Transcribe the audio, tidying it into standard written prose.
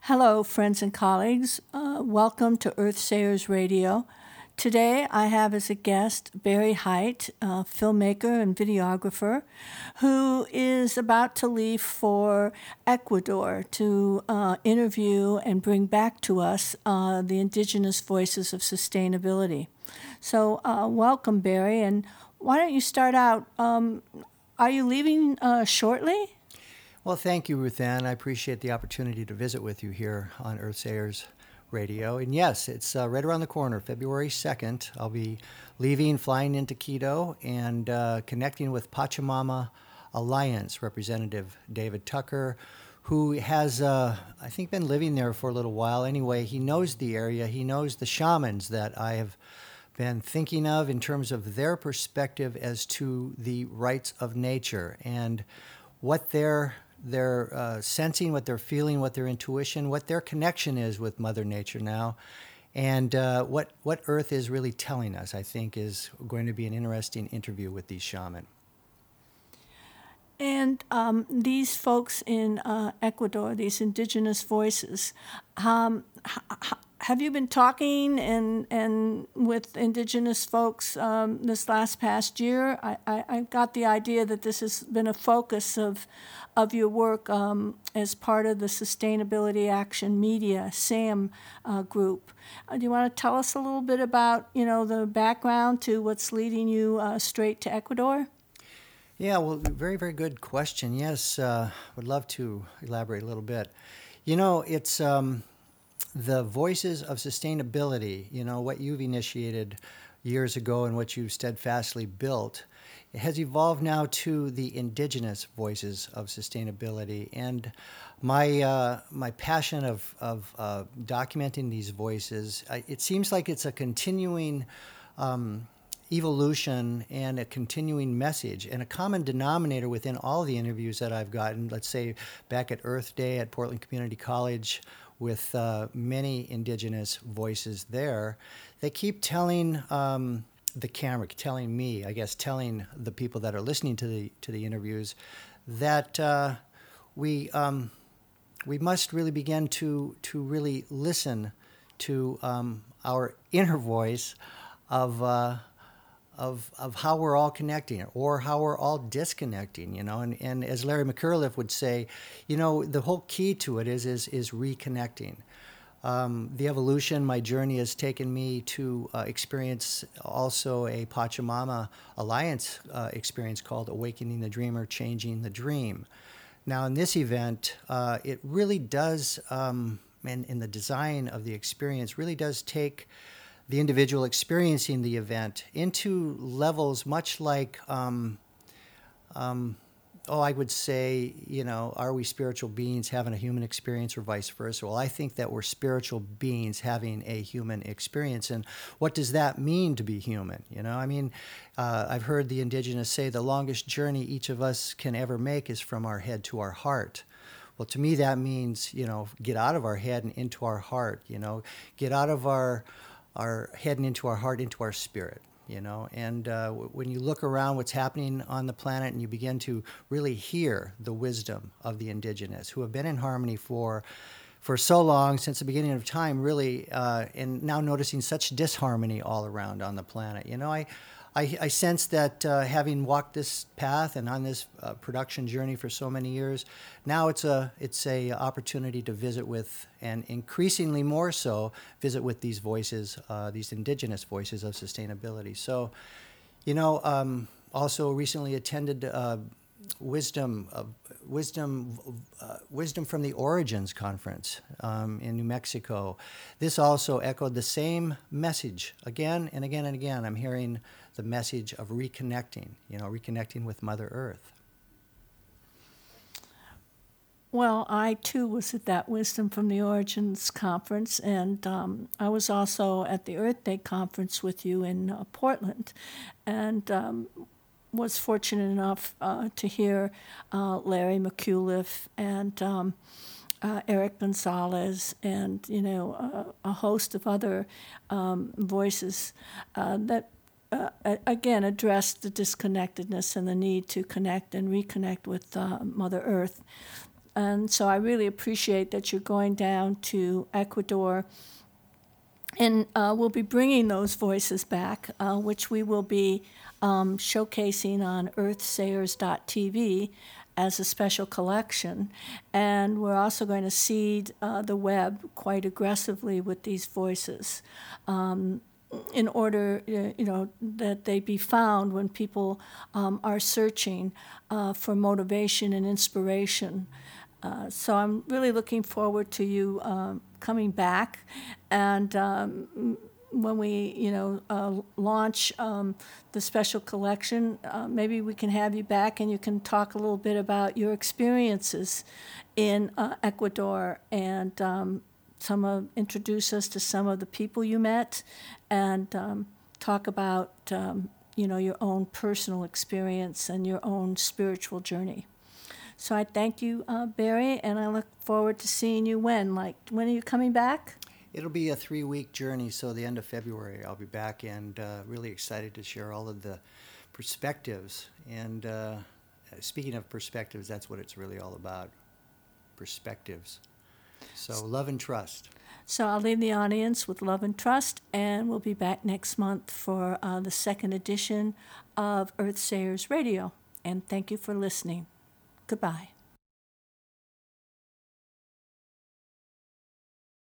Hello, friends and colleagues. Welcome to Earthsayers Radio. Today I have as a guest Barry Height, filmmaker and videographer, who is about to leave for Ecuador to interview and bring back to us the indigenous voices of sustainability. So welcome, Barry, and why don't you start out? Are you leaving shortly? Well, thank you, Ruth Ann. I appreciate the opportunity to visit with you here on Earthsayers Radio. And yes, it's right around the corner, February 2nd. I'll be leaving, flying into Quito, and connecting with Pachamama Alliance representative David Tucker, who has, I think, been living there for a little while. Anyway, he knows the area. He knows the shamans that I have been thinking of in terms of their perspective as to the rights of nature and what they're sensing, what they're feeling, what their intuition, what their connection is with Mother Nature now, and what Earth is really telling us, I think, is going to be an interesting interview with these shaman. And these folks in Ecuador, these indigenous voices, have you been talking and with indigenous folks this past year? I got the idea that this has been a focus of your work as part of the Sustainability Action Media, SAM group. Do you want to tell us a little bit about, the background to what's leading you straight to Ecuador? Yeah, well, very, very good question. Yes, would love to elaborate a little bit. It's the voices of sustainability, what you've initiated years ago and what you steadfastly built. It has evolved now to the indigenous voices of sustainability. And my passion of documenting these voices, it seems like it's a continuing evolution and a continuing message and a common denominator within all the interviews that I've gotten, let's say back at Earth Day at Portland Community College with many indigenous voices there. They keep telling the camera, telling me, I guess, telling the people that are listening to the interviews that we must really begin to really listen to our inner voice of how we're all connecting or how we're all disconnecting, and as Larry McCurliff would say, the whole key to it is reconnecting. The evolution, my journey has taken me to experience also a Pachamama Alliance experience called Awakening the Dreamer, Changing the Dream. Now, in this event, it really does, and in the design of the experience, really does take the individual experiencing the event into levels much like, I would say, are we spiritual beings having a human experience or vice versa? Well, I think that we're spiritual beings having a human experience. And what does that mean to be human? I've heard the indigenous say the longest journey each of us can ever make is from our head to our heart. Well, to me, that means, get out of our head and into our heart, get out of our head and into our heart, into our spirit, and when you look around what's happening on the planet and you begin to really hear the wisdom of the indigenous who have been in harmony for so long, since the beginning of time, really, and now noticing such disharmony all around on the planet. I sense that having walked this path and on this production journey for so many years, now it's a opportunity to visit with, and increasingly more so, visit with these voices, these indigenous voices of sustainability. So, also recently attended Wisdom from the Origins conference in New Mexico. This also echoed the same message again and again and again. I'm hearing the message of reconnecting, reconnecting with Mother Earth. Well, I too was at that Wisdom from the Origins conference, and I was also at the Earth Day conference with you in Portland, and was fortunate enough to hear Larry McCullough and Eric Gonzalez and a host of other voices that again addressed the disconnectedness and the need to connect and reconnect with Mother Earth. And so I really appreciate that you're going down to Ecuador. And we'll be bringing those voices back, which we will be showcasing on earthsayers.tv as a special collection. And we're also going to seed the web quite aggressively with these voices in order, that they be found when people are searching for motivation and inspiration. So I'm really looking forward to you coming back, and when we, launch the special collection, maybe we can have you back and you can talk a little bit about your experiences in Ecuador and introduce us to some of the people you met, and talk about your own personal experience and your own spiritual journey. So I thank you, Barry, and I look forward to seeing you when are you coming back? It'll be a 3-week journey, so the end of February I'll be back, and really excited to share all of the perspectives. And speaking of perspectives, that's what it's really all about, perspectives. So love and trust. So I'll leave the audience with love and trust, and we'll be back next month for the second edition of Earthsayers Radio. And thank you for listening. Goodbye.